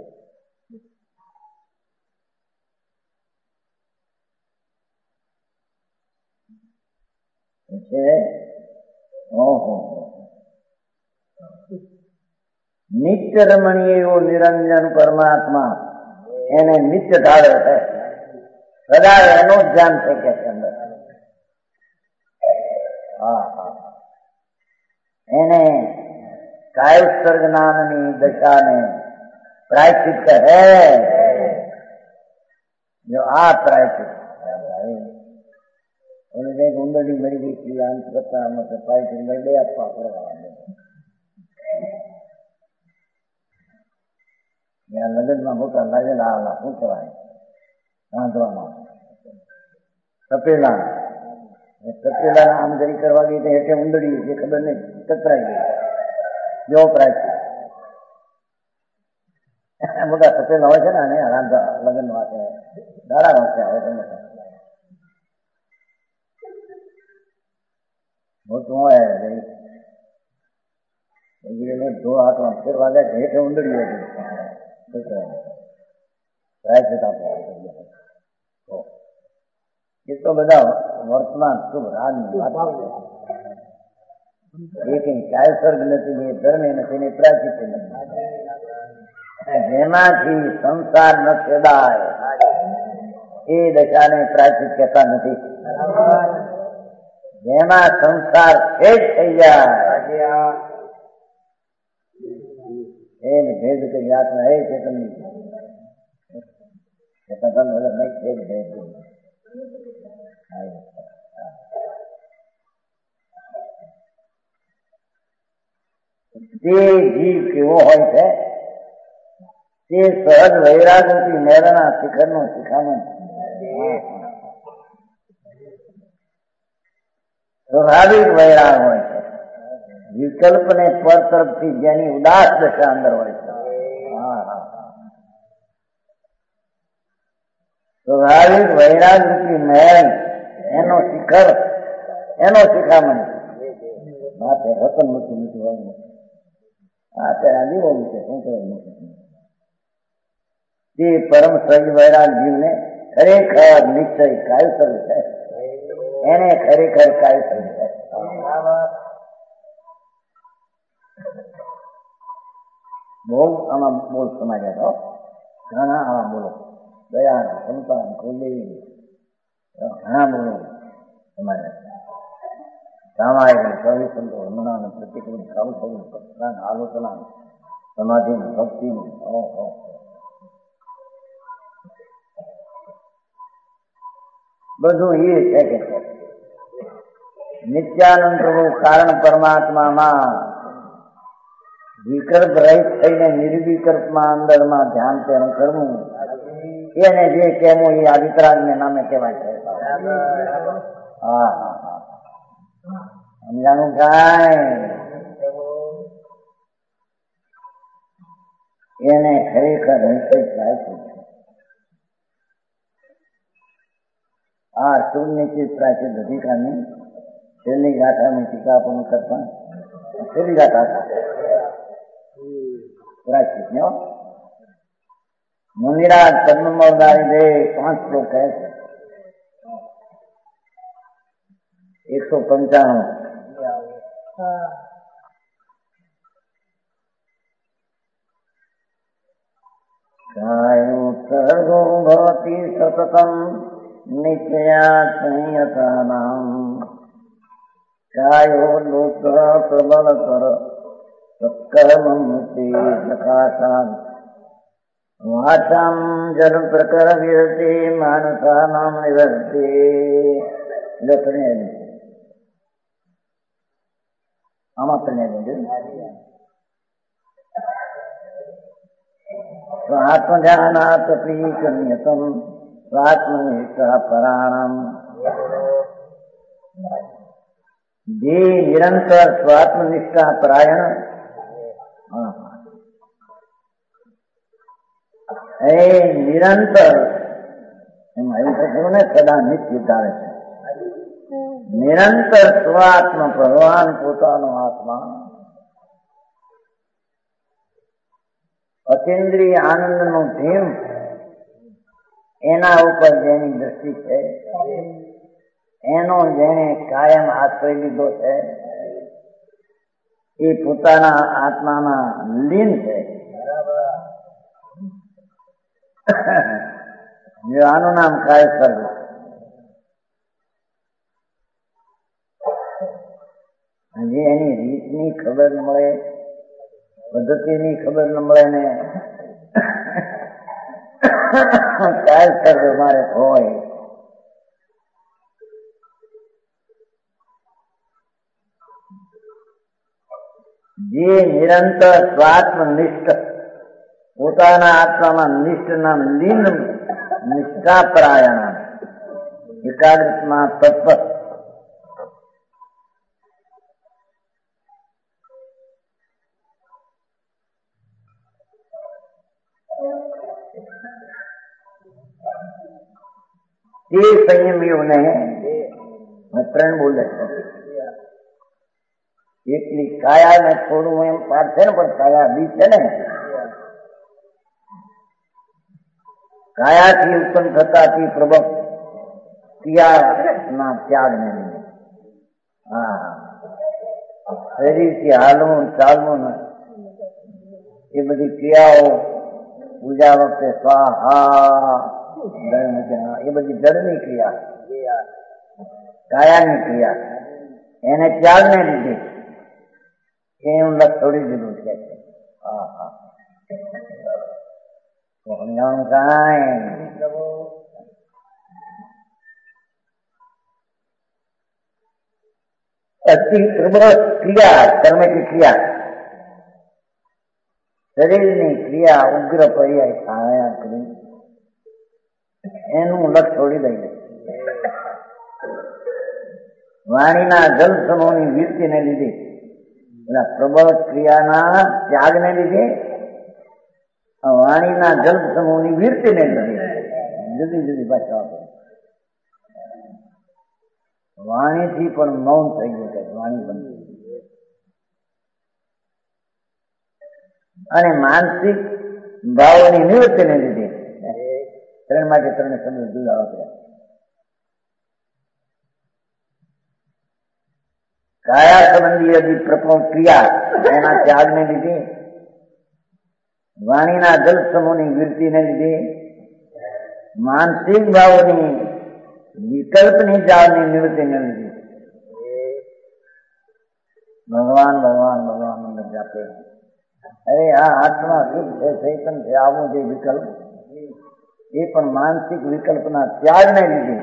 નિત્ય રમણીય એવો નિરંજન પરમાત્મા એને નિત્ય ધારે છે સદા એનું જ ધ્યાન છે કે અંદર એને કાયોત્સર્ગ નામની દશાને પ્રાયશ્ચિત કહે જો આ પ્રાયશ્ચિત ઊંડડી મરી ગઈ હતી આમ કરતા પાયથી બે આપવા કરવા લગ્નમાં મોટા લાગેલા શું કહેવાય રાંધવામાં તપેલા આમ જરી કરવા ગઈ તો હેઠે ઊંડડી છે ખબર નહીં કતરાઈ ગઈ જો પ્રાયશ્ચિત મોટા તપેલા હોય છે ને અને રાંધવા લગ્ન માટે દાડા વાંચે આવે છે મોટું હોય ધો હાથમાં ફેરવા જાય હેઠે ઊંડડી હતી એ તો બધા વર્તમાન શુભ રાજની વાત એ કઈ કાયસર્ગ નથી ધર્મે નથી ને પ્રાચિત્ય નથી જેમાંથી સંસાર ન છેદાય એ દશાને પ્રાચિત કહેતા નથી જેમાં સંસાર છેદ થઈ જાય એને ભેદ કરી આત્મા એ ચેતનની ચેતન નહીં છેદ ભેદ તે જીવ કેવો હોય છે તે સહજ વૈરાગોથી મેળના શિખરનો શિખામણ સ્વાભાવિક વૈરાગ હોય છે વિકલ્પને પર તરફથી જેની ઉદાસ દશા અંદર હોય છે સ્વાભાવિક વૈરાગ રૂપી મહેલ એનો શિખર એનો શિખામણ માટે રતન મૂકી મૂકી હોય અત્યારે દીવો છે શું કહેવાય તે પરમ સહજ વૈરાગ જીવને ખરેખર નિશ્ચય કાયસર છે એને ખરેખર કાયસર છે બહુ આમાં બોલ સમાજે તો ઘણા આમાં બોલો દયા સંતાન કુલદેવી ઘણા બોલો સમાજે સામાયિક ચોવીસ સંતો હમણાં પ્રતિકૂળ કાઉન્સલિંગ આલોચના સમાધિ ભક્તિ બધું એ છે કે નિત્યાનંદ પ્રભુ કારણ પરમાત્મામાં વિકલ્પ રહિત થઈને નિર્વિકલ્પમાં અંદરમાં ધ્યાન તેનું કરવું, એને જે કહેવું એ આ વિતરાગને નામે કહેવાય છે. હા હા હા, સમજાણું કાંઈ? એને ખરેખર રહસ્ય થાય છે. આ સુનિશ્ચિત પ્રાચીન અધિકારની છેલ્લી ગાથાની ટીકા પણ કરતા છેલ્લી ગાથા પ્રાચીન મુનિરાજ પદ્મમોદારી દે 5 શ્લોક કહે છે. 195 કાયોત્સર્ગો ભવતિ સતતં નિત્યા સંયતાનાં કાયો લોક પ્રબલતર સત્કર્મં મુક્તિ પ્રકાશાન વાચામ જલ પ્રકર વિરતિ માનસાનાં નિવર્તિ. આમાં પણ સ્વાત્મજાનાત પ્રિયમ્યતમ સ્વાત્મનિષ્ઠા પરાણમ. જે નિરંતર સ્વાત્મનિષ્ઠા પરાયણ એ નિરંતર એમાં એવું કહ્યું ને સદા નિત્ય ચાલે છે. નિરંતર સ્વાત્મ ભગવાન પોતાનો આત્મા અતિન્દ્રિય આનંદનું ધીમ એના ઉપર જેની દ્રષ્ટિ છે, એનો જેને કાયમ આશ્રય લીધો છે, એ પોતાના આત્માના લીન છે. આનું નામ કાય સર્વ. જે એની રીતની ખબર ન મળે, પદ્ધતિની ખબર ન મળે ને કાય સર્વ મારે હોય, જે નિરંતર સ્વાત્મનિષ્ઠ પોતાના આત્મામાં નિષ્ઠના લીન નિષ્ઠાપરાયણ એકાગ્રતમાં તત્પર તે સંયમીઓને 3 બોલે છે. એટલી કાયાને થોડું એમ પાઠ છે ને, પણ કાયા બી છે ને, કાયાથી ઉત્પન્ન થતાથી પ્રબળ ક્રિયાના ત્યાગને લીધે, હા, શરીરથી હાલવું ચાલવું એ બધી ક્રિયાઓ પૂજા વખતે સ્વાહા એ બધી જળની ક્રિયા, કાયાની ક્રિયા, એને ત્યાગને લીધે એનું લક્ષ છોડી દીધું છે. હા હા, અતિ પ્રબળ ક્રિયા, કર્મ की ક્રિયા, શરીરની ક્રિયા ઉગ્ર પર્યાય છાયા કરી એનું લક્ષ છોડી દઈએ. વાણીના જલ સમૂહની વૃત્તિને લીધે, પ્રબળ ક્રિયાના ત્યાગને લીધે, વાણીના જલ સમૂહની વૃત્તિને લીધે જુદી જુદી ભાષાઓ. વાણીથી પણ મૌન થઈ ગયું છે, વાણી બંધ. અને માનસિક ભાવોની નિવૃત્તિને લીધે 3 માટે 3 શબ્દ જુદા વાપર્યા. કાયા સંબંધી અભિપ્રપણ ક્રિયા એના ત્યાગને લીધે, વાણીના જલ સમૂહની વૃત્તિને લીધે, માનસિક ભાવોની વિકલ્પની જાળની નિવૃત્તિને લીધે ભગવાન ભગવાન ભગવાન અંદર જાતે. અરે આ આત્મા શુદ્ધ છે, ચૈતન છે, આવું જે વિકલ્પ એ પણ માનસિક વિકલ્પના ત્યાગને લીધે.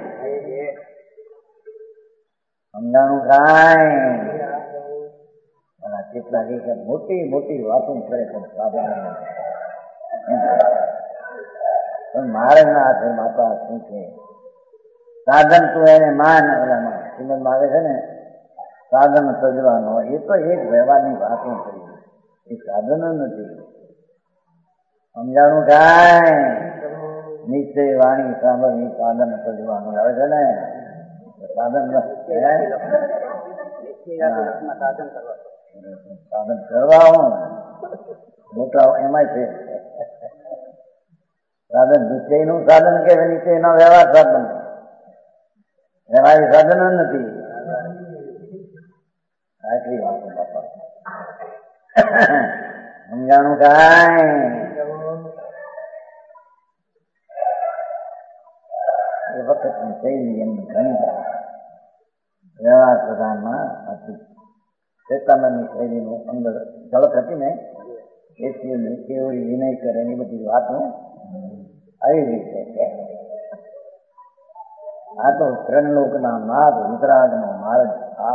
સમજાણું કાંઈ? કેટલાક મોટી મોટી વાતો કરે પણ સાધન મારે ના હાથે માતા શું છે સાધન તું એને માન. ઓલામાં શ્રીમદમાં આવે છે ને સાધન સજવાનો, એ તો એક વ્યવહારની વાતો કરી, એ સાધન નથી. સમજાણું કાંઈ? નિશ્ચય વાણી સાંભળની સાધન સજવાનું આવે છે ને સાધન સાધન કરવા મોટા એમાં છે સાધન. નિશ્ચયનું સાધન કે નિશ્ચયનો વ્યવહાર સાધન, વ્યવહારી સાધન નથી. આટલી વાતો બાપા. સમજાણું કાંઈ? એ વખતની શૈલી એમની ઘણી વ્યવહાર પ્રધાનમાં હતી. શ્વેતાંબરની શૈલીનું અંદર ઝલક હતી ને, એટલી કેવડી વિનય કરે એની બધી વાતો આવી રીતે છે. આ તો ત્રણલોકના નાદ વિતરાગનો માર્ગ.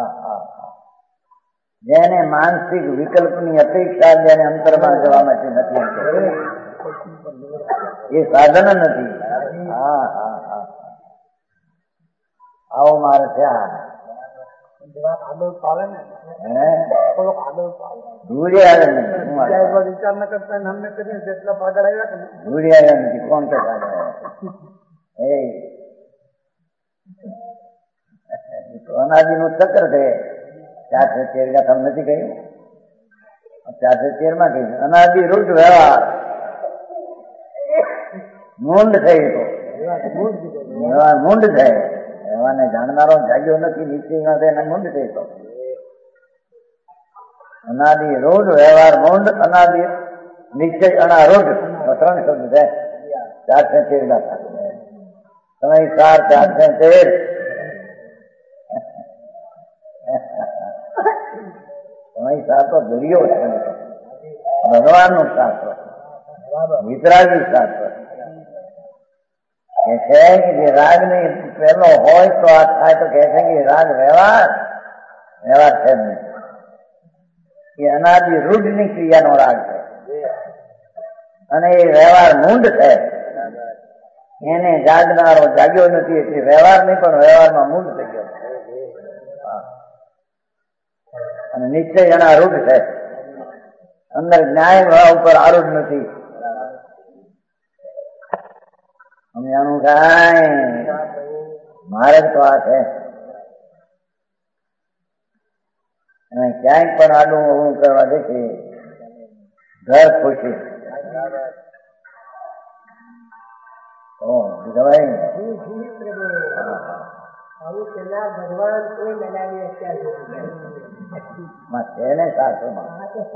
જેને માનસિક વિકલ્પની અપેક્ષા જેને અંતરમાં જવા માટે નથી, એ સાધન નથી. આવો મારે ત્યાં કોણ તો અનાદિ નું ચક્ર છે. 413 ગાથા નથી કહ્યું? 413 માં કહ્યું અનાદિ રૂઢ વ્યવહાર મૂંડ થઈ. તો વ્યવહાર મૂંડ થાય. વ્યવહારને જાણનારો જાગ્યો નથી, નિશ્ચયમાં એને મૂંડ થઈ. તો અનાદિ રૂઢ વ્યવહાર મૂંડ, અનાદિ નિશ્ચય અનારૂઢ, 3 શબ્દ છે. 413 ગાથા સમય 413 શાસ્ત્ર દરિયો છે. ભગવાનનું શાસ્ત્ર, વિતરાગી શાસ્ત્ર કે છે કે જે રાગ ને પહેલો હોય તો આ થાય તો કહે છે કે રાગ વ્યવહાર છે નહીં. એ અનાદિ રૂઢ ની ક્રિયાનો રાગ છે અને એ વ્યવહાર મૂંડ છે. એને જાગનારો જાગ્યો નથી, એટલે વ્યવહાર નહીં પણ વ્યવહારમાં મૂંડ થઈ ગયો. અને નિશ્ચય એના રૂઢ છે, અંદર ન્યાય ભાવ ઉપર આરૂઢ નથી. સમજાણું કાંઈ? મારે તો આ છે. અને ક્યાંય પણ આડું હું કરવા દેખી ઘર ખુશી ભગવાન કોઈ મેળવી અત્યાર છે ને શાસ્ત્રમાં.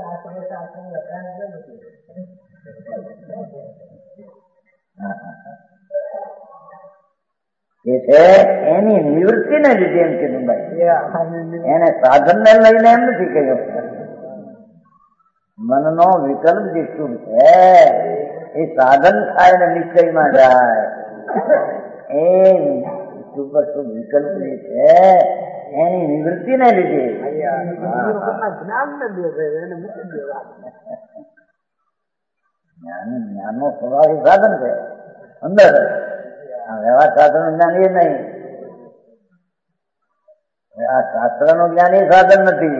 એ છે એની નિવૃત્તિને લીધે એમ કીધું ભાઈ. એને સાધન ને લઈને એમ નથી કહ્યું. મનનો વિકલ્પ જે શુભ છે એ સાધન થાય ને નિશ્ચયમાં જાય. એ શુભ શુભ વિકલ્પ જે છે એની નિવૃત્તિને લીધે જ્ઞાનનો સ્વાભાવિક સાધન છે અંદર. આ વ્યવહાર શાસ્ત્ર નું જ્ઞાન એ નહીં. આ શાસ્ત્ર નું જ્ઞાન એ સાધન નથી.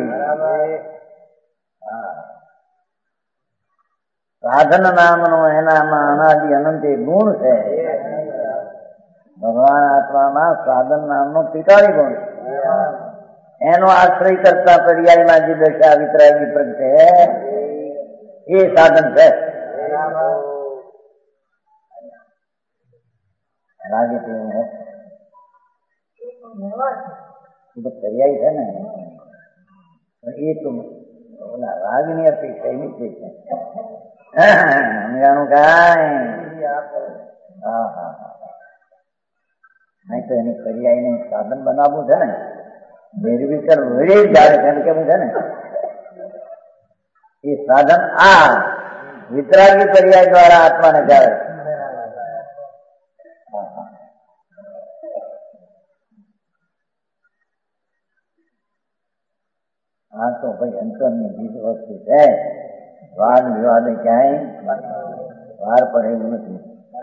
સાધન નામનો એનામાં અનાદિ અનંત ગુણ છે. ભગવાન આત્મામાં સાધન નામનો પિતાળી ગુણ. એનો આશ્રય કરતા પર્યાયમાં જે દશા વિતરાગી પ્રગટે એ સાધન છે. રાગી પર્યાય છે ને એ તો ઓલા રાગની અપેક્ષા એની છે. સમજાણું કાંઈ? નહીં તો એની પર્યાયને સાધન બનાવવું છે ને. નિર્વિકલ વળી જાય છે કેવું છે ને એ સાધન આ વિતરાગી પર્યાય દ્વારા આત્માને જાય. આ તો ભાઈ અંતરની બીજી વસ્તુ છે. વાદ વિવાદ ક્યાંય વાર પડે એવું નથી.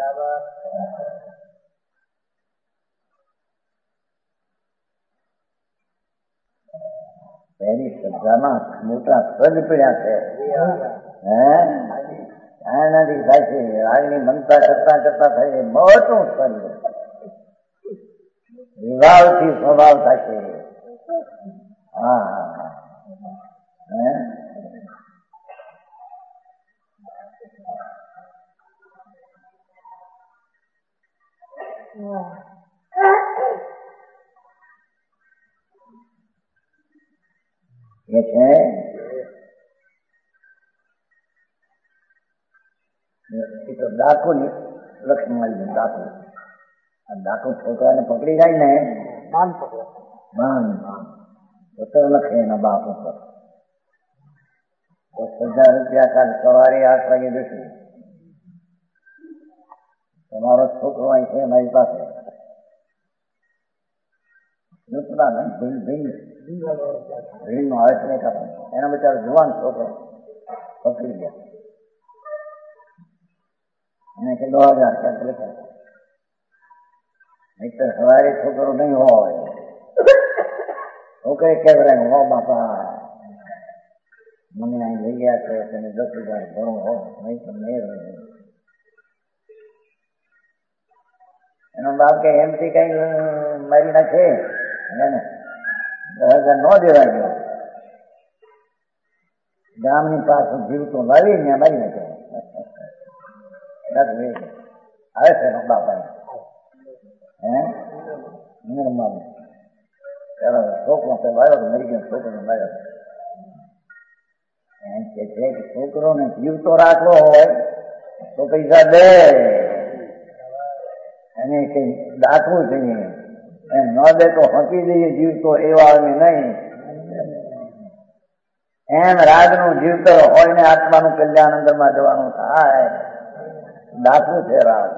પહેલી શ્રદ્ધામાં મોટા પદ પીડ્યા છે. એનાથી થાય છે રાગની મમતા કરતા કરતા થાય મોટું પદ વિભાવથી સ્વભાવ થાય છે. હા એ છે એ તો ડાકુ લક્ષ્મણ મળી ડાકુ. આ ડાકુ છોકરાને પકડી જાય ને બાન તો લખે એના બાપ ઉપર. 10,000 રૂપિયા કાલ સવારે 8 વાગે જશે. તમારો છોકરો અહીં છે મારી પાસે ભીડનો હાથ નહીં કાપે. એના બચારો જુવાન છોકરો પકડી ગયા. એને કે 10,000 ક્યાંક લખાય. નહીતર સવારે છોકરો નહીં હોય. છોકરે કેવરાય હો બાપા મને અહીં લઈ ગયા છે તેને 10,000 ભણો હો નહીં તો નહીં રહે. એનો બાપ કે એમથી કઈ મારી નાખે ને 10,000 ન દેવાય ગયો. ગામની પાસે જીવતો લાવીને મારી નાખે. આવે છે એનો બાપ છોકરો આવ્યો મરી ગયો. છોકરો આવ્યો એમ કે છે કે છોકરોને જીવતો રાખવો હોય તો પૈસા દે એને કઈ દાખવું જોઈએ. એમ ન દે તો હકી દઈએ જીવતો એવા નહીં. એમ રાગનું જીવતો હોય ને આત્માનું કલ્યાણ અંદરમાં જવાનું થાય. દાખવું છે રાગ.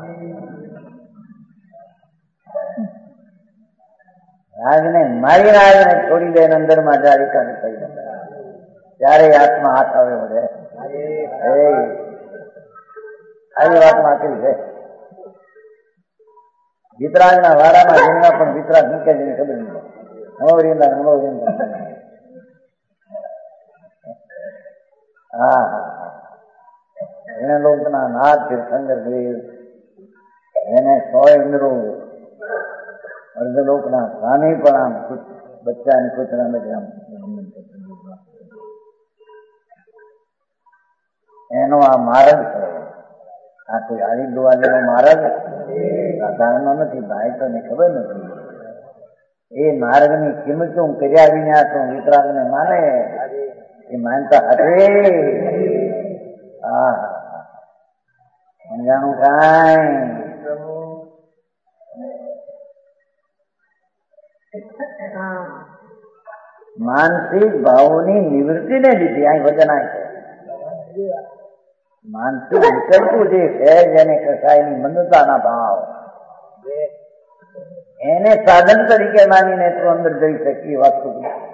રાગને મારી રાગને છોડી દે અંદરમાં જાય એકાદ થઈ જાય ત્યારે આત્મા હાથ આવે વધે. આવી વાતમાં આખી છે. વિતરાગના વાડામાં જન્મા પણ વિતરાગ મૂકે છે ખબર નહીં. નવરિંદા હા એને લોકના નાથ તીર્થંકર દેવ એને 100 ઇન્દ્રો અર્ધલોકના સ્વામી પણ આમ બચ્ચાની કૂતરાને આમ એનો આ માર્ગ છે. આ કોઈ આડી દુવાલેનો માર્ગ સાધારણનો નથી. ભાઈ તો ને ખબર નથી. એ માર્ગની કિંમતું કર્યા વિના તો વિતરાગને માને એ માનતા હશે. હા સમજાણું કાંઈ માનસિક ભાવોની નિવૃત્તિને લીધી અહીં વચન આવે છે. માનસિક વિકલ્પું જે છે જેને કસાયની મંદતાના ભાવ એને સાધન તરીકે માનીને તું અંદર જઈ શકી વસ્તુ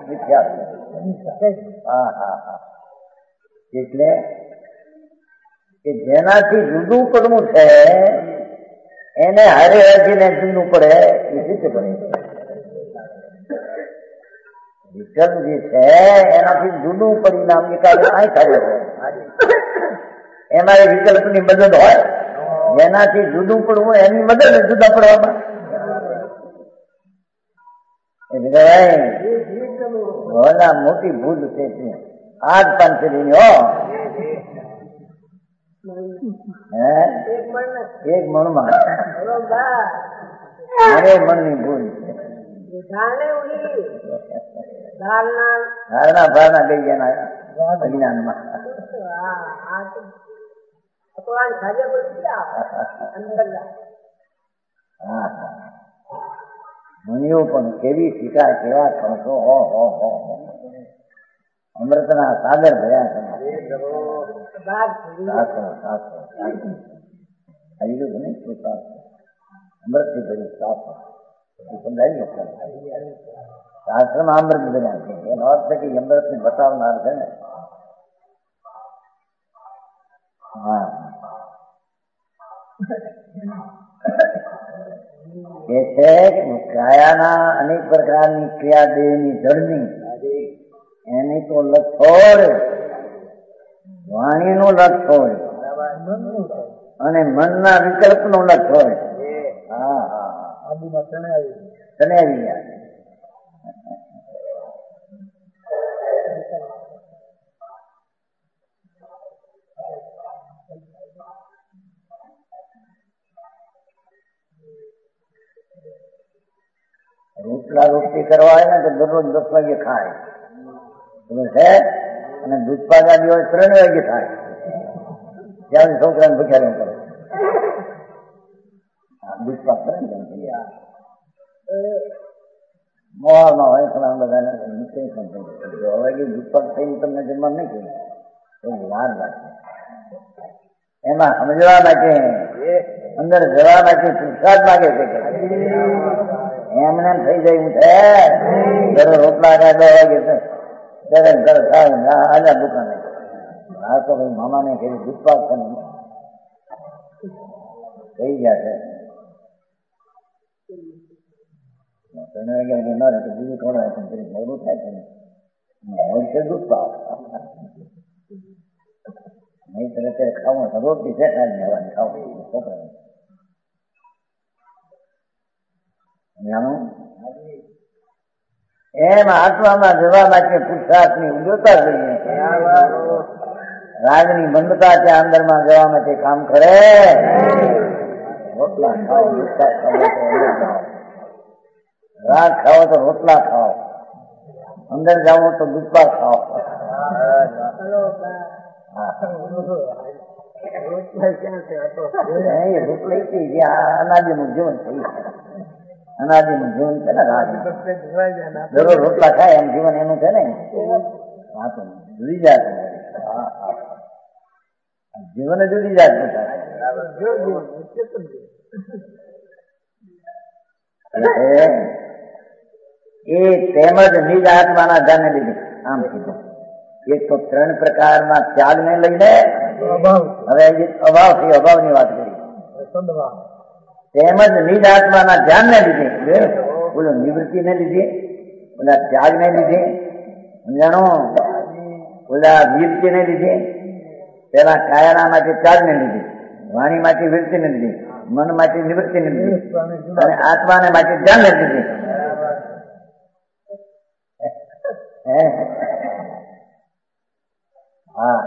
મિથ્યા. એટલે કે જેનાથી જુદું પડવું છે એને હારે હજીને જુદું પડે એ રીતે પડે. વિકલ્પ જે છે એનાથી જુદું પરિણામ એકાદ અહીં થાય છે. એમાં એ વિકલ્પની મદદ હોય. જેનાથી જુદું પડવું એની મદદ જુદા પડવામાં મોટી ભૂલ છે. આજ પાંચરીની હો એક મણમાં અરે મણની ભૂલ છે. ધારણા ભારણા ગઈ ગયા અજ્ઞાનમાં. મુનિઓ પણ કેવી શિકાર કેવા કરશો. અમૃતના સાગર ભર્યા છે. અમૃતથી ભર્યું શાસ્ત્ર સમજાય. શાસ્ત્રમાં અમૃત બન્યા છે એનો અર્થ છે કે અમૃત ને બતાવનાર છે ને. હા એ છે કાયાના અનેક પ્રકારની ક્રિયા દેહની જળની એની તો લખોડ, વાણીનું લખોડ અને મનના વિકલ્પનું લખોડ. હા હા તણાવી ગયા. રોટલા રોટલી કરવા આવે ને તો દરરોજ 10 વાગે ખાય છે અને દૂધ પાક દિવસ 3 વાગે ખાય. ત્યાં છોકરાને ભૂખ્યા કરે દૂધ પાક કરે ને મોવામાં હોય પણ બધાને વાગે દૂધ પાક થઈને તમને જમવા નહીં કહ્યું તો વાર લાગે. એમાં સમજવા માટે અંદર જવા માટે પુરુષાર્થ માગે છે. એમને થઈ જાય છે ઘરે રોટલા 2 વાગે ઘરે ખાય આજા દુકાને આ તો ભાઈ મામાને કહી દૂધ પાક છે કહી ગયા છે 3 વાગ્યા ન રહે તો બીજું ખવડાવે પણ મોડું થાય છે ને મોડ છે દૂધ પાક નહીં તો અત્યારે ખાવું રોટલી છે ખાવાની ખાવું છોકરા એમ આત્મામાં જવા માટે પુરુષાર્થની ઉગ્રતા જોઈએ. રાગની બંધતા ત્યાં અંદરમાં જવા માટે કામ કરે. રોટલા ખાઓ, દૂધપાક ખાઓ તો રાગ ખાઓ તો રોટલા ખાઓ, અંદર જાઓ તો દૂધપાક ખાઓ. અનાદિનું જીવન થયું. અનાદિનું જીવન છે ને રાગ દરરોજ રોટલા ખાય એમ જીવન એનું છે ને જુદી જાત જીવન જુદી જાત એ તેમજ નિજ આત્માના ધ્યાનને લીધે આમ કીધું. એક તો 3 પ્રકારના ત્યાગને લઈને હવે અભાવથી અભાવની વાત કરી. તેમજ નિજ આત્માના ધ્યાનને લીધે બોલો નિવૃત્તિને લીધે ઓલા ત્યાગને લીધે જાણો ઓલા વીરતીને લીધે પેલા કાયાના માટે ત્યાગને લીધે, વાણી માટે વૃત્તિને લીધે, મન માટે નિવૃત્તિને લીધે અને આત્માને માટે ધ્યાનને લીધે. હા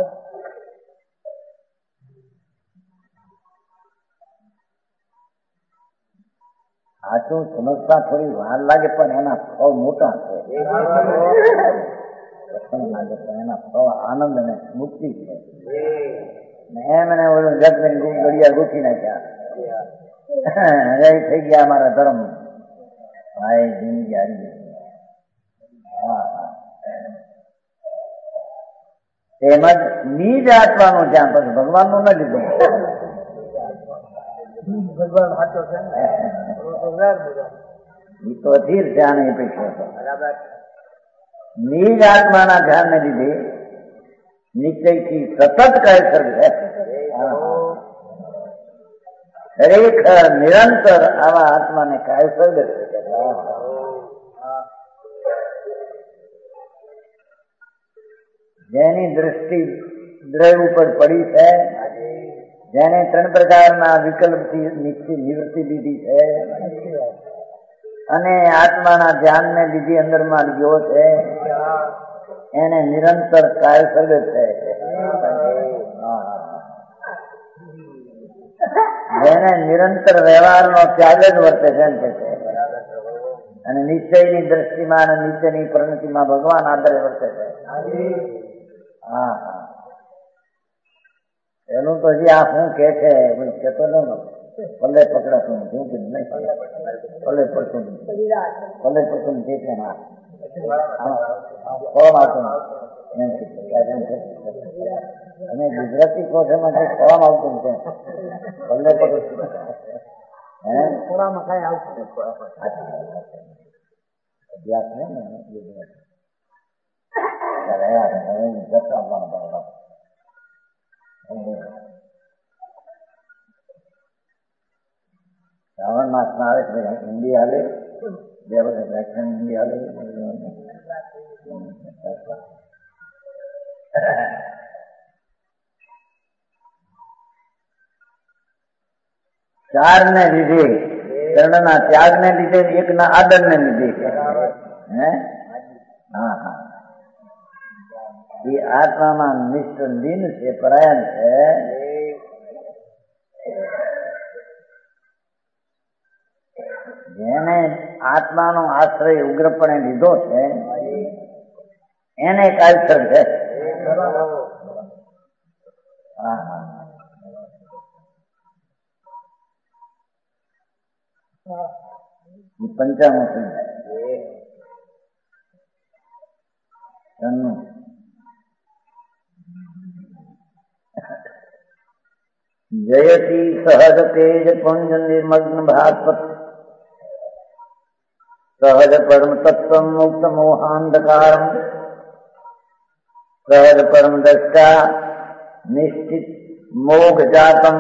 સાચું સમજતા થોડી વાર લાગે પણ એના ફળ મોટા છે. લાગે પણ એના ફળ આનંદ અને મુક્તિ છે. એમને ઓલું જગને ઘડિયા ગોઠી નાખ્યા થઈ ગયા અમારા ધર્મ ભાઈ જિંદગી હારી ગઈ. તેમજ નિજ આત્માનું ધ્યાન પછી ભગવાનનું ન લીધું. ભગવાન સાચો છે એ તો અધીર ધ્યાન એ પૈસો હતો. નિજ આત્માના ધ્યાનને લીધે નિશ્ચયથી સતત કાયસર છે. ખરેખર નિરંતર આવા આત્માને કાયસર છે. જેની દ્રષ્ટિ દ્રવ ઉપર પડી છે, જેને 3 પ્રકારના વિકલ્પથી નિવૃત્તિ લીધી છે અને આત્માના ધ્યાનને લીધી અંદરમાં ગયો છે, એને નિરંતર કાયસર છે. જેને નિરંતર વ્યવહારનો ત્યાગ જ વર્તે છે અને નિશ્ચયની દ્રષ્ટિમાં અને નિશ્ચયની પરિણતિમાં ભગવાન આદરે વર્તે છે. હા હા એનું તો હજી આ શું કે છે કેતો ન પલ્લે પકડાતું નથી કે નહીં પલ્લે પડતું નથી પલ્લે પડતું નથી કે ના ફોર્મ આવતું અને ગુજરાતી કોષમાંથી ફોર્મ આવતું છે પલ્લે પડતું હે થોડામાં કઈ આવતું અભ્યાસ નહીં ને રહ્યા હું જતા શ્રાવણ માસમાં આવે એટલે હિન્દી હાલે, બે વખત વ્યાખ્યાન હિન્દી હાલે. ચાર ને લીધે, કર્ણના ત્યાગ ને લીધે, એકના આદર ને લીધે. હા હા, એ આત્મામાં નિષ્ઠ લીન છે, પરાયણ છે. જેને આત્માનો આશ્રય ઉગ્રપણે લીધો છે એને કાયસર છે. પંચામું જયતી સહજ તેજ પુંજ નિર્મગ્ન ભાસ્વત સહજ પરમ તત્વ મુક્ત મોહાંધકારમ સહજ પરમ દ્રષ્ટા નિશ્ચિત મોઘ જાતમ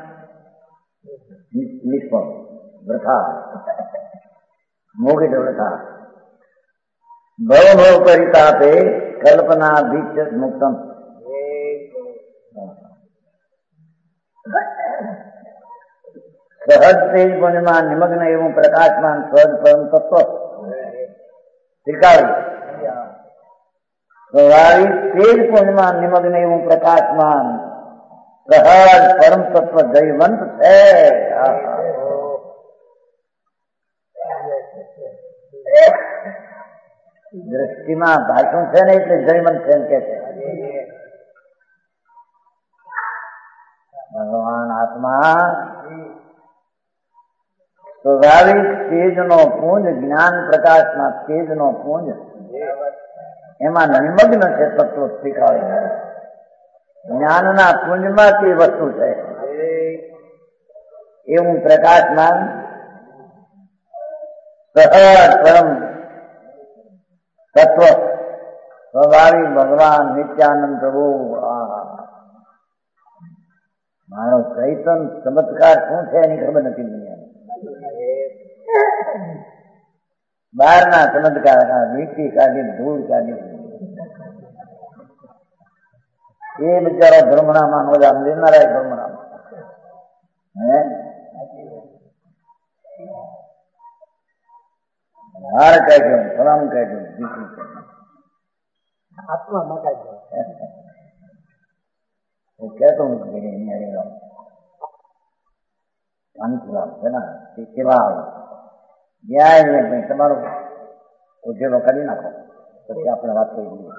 નિષ્ફળ વૃથા મોગિત વૃથા ભવ ભવ પરિતાપે કલ્પના ભીક્ષ મુક્તમ. સહજ તેજ પુંજમાં નિમગ્ન એવું પ્રકાશમાન સહજ પરમ તત્વ ત્રિકાળી, સ્વાભાવિક તેજ પુંજમાં નિમગ્ન એવું પ્રકાશમાન સહજ પરમ તત્વ જયવંત છે. દ્રષ્ટિમાં ભાષણ છે ને એટલે જયવંત છે કે છે. ભગવાન આત્મા સ્વાભાવિક તેજનો પુંજ, જ્ઞાન પ્રકાશના તેજનો પુંજ, એમાં નિમગ્ન છે તત્વ ત્રિકાળી. જ્ઞાનના પુંજમાં તે વસ્તુ છે એવું પ્રકાશમાન સહજ પરમ તત્વ સ્વાભાવિક ભગવાન નિત્યાનંદ પ્રભુ. મારો ચૈતન ચમત્કાર શું છે એની ખબર નથી દુનિયા. બહારના ચમત્કાર વીટી કાઢી ધૂળ કાઢી એ બિચારો ભ્રમણામાં ઓલા લેનારા ભ્રમણામાં હાર કાઢ્યો, ફલામ કાઢ્યું, દીકરી આત્મા કાઢ્યો. હું કહેતો હું કેવા આવે તમારો ઉજેલો કરી નાખો પછી આપણે વાત કરી દઈએ.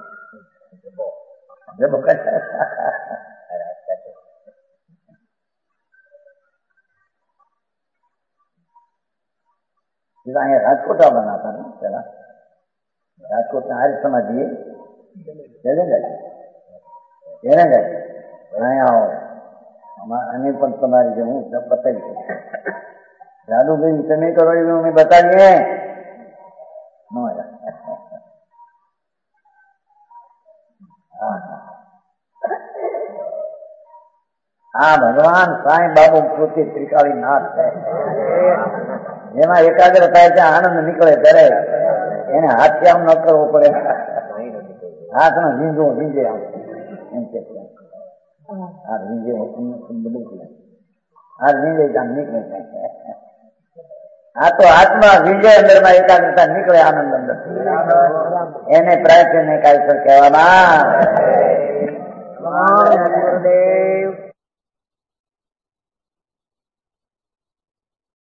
અહીંયા રાજકોટ આવવાના હતા ને પેલા, રાજકોટના આર્ય સમાધિએ એને અહીંયા આવો અને પણ તમારી જે હું બતાવી જાદુભાઈ તમે કરો એવું અમે બતાવીએ. આ ભગવાન સાંઈ બાબુ કૃતિ ત્રિકાળી નાથ છે. જેમાં એકાગ્ર થાય છે, આનંદ નીકળે ત્યારે એને હાથથી આમ ન કરવો પડે, હાથનો ઝીંઝો ઝીંઝે આમ એમ કે આ ઝીંઝે બધું આ ઝીંઝે આમ નીકળે. આ તો આત્મા ઝીંઝે અંદરમાં એકાગ્રતા નીકળે આનંદ અંદર, એને પ્રાચીન ને કાયસર કહેવામાં. ગુરુદેવ